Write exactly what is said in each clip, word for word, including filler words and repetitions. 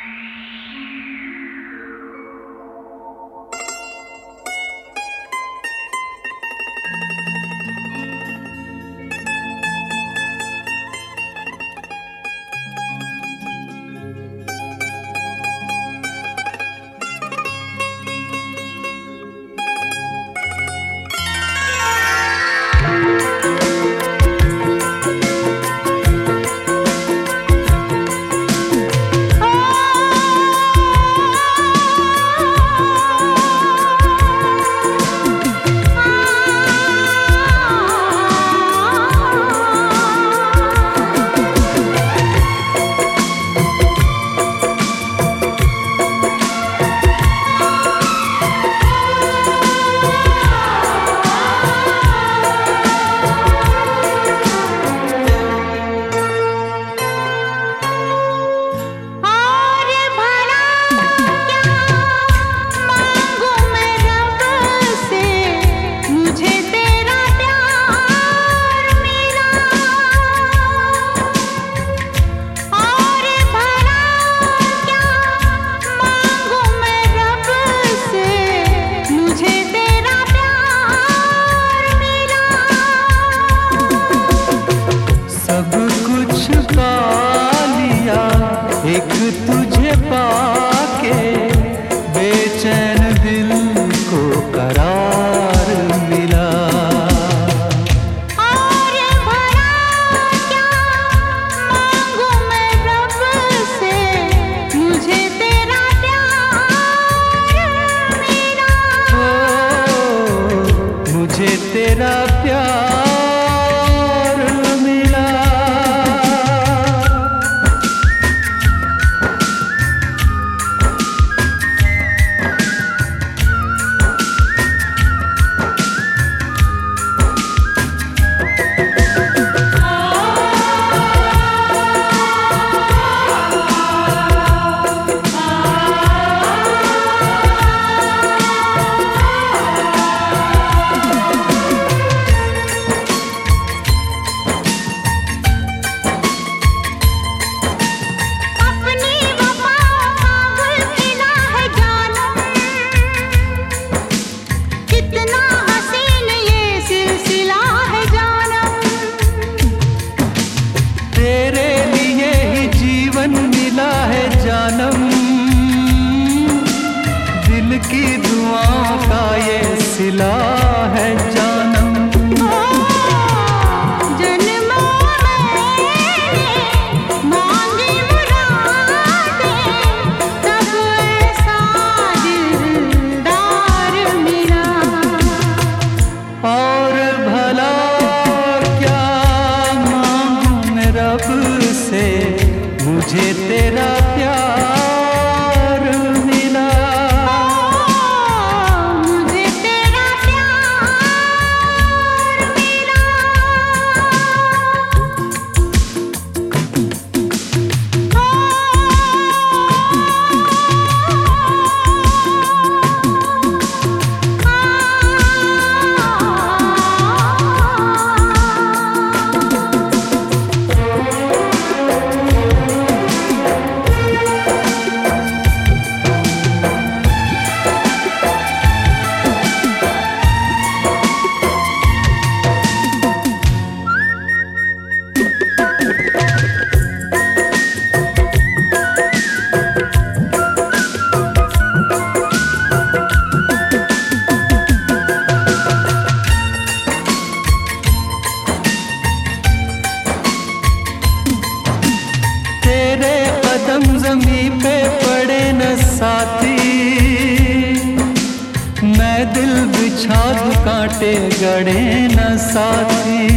कांटे गड़े न साथी,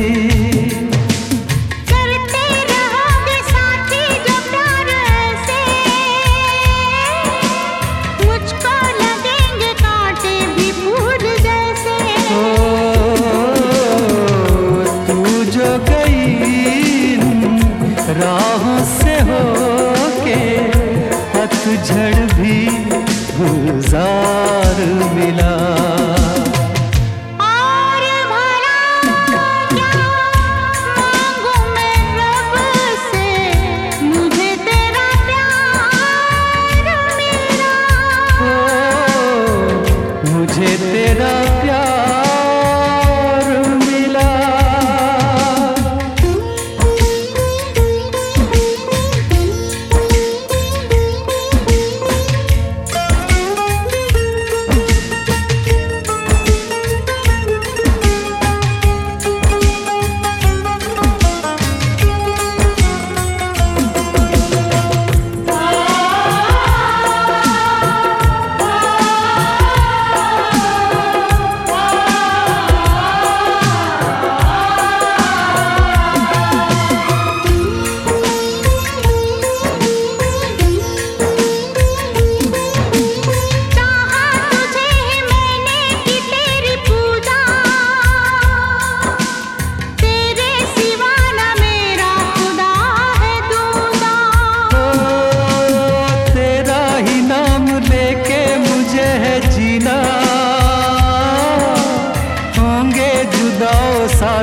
करते रहोगे साथी जो प्यार से, मुझको लगेंगे कांटे भी फूल जैसे। ओ तू जो गई राहों से होके, पतझड़ भी गुलजार मिला।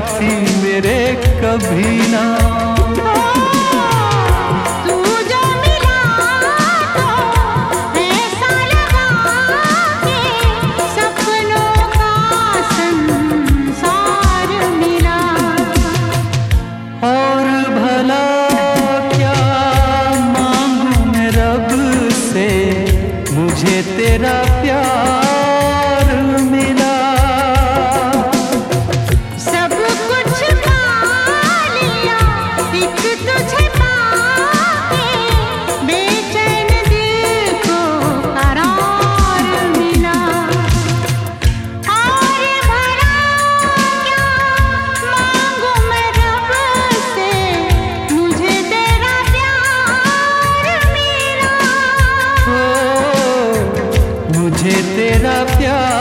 साथी मेरे कभी ना। तू जो मिला तो ऐसा लगा कि सपनों का संसार मिला। और भला क्या मांगू मैं रब से, मुझे तेरा प्यार मिला। सब कुछ पा लिया एक तुझे पाके, बेचैन दिल को करार मिला। और भला क्या मांगू मैं रब से, मुझे तेरा प्यार मिला। ओ, मुझे तेरा प्यार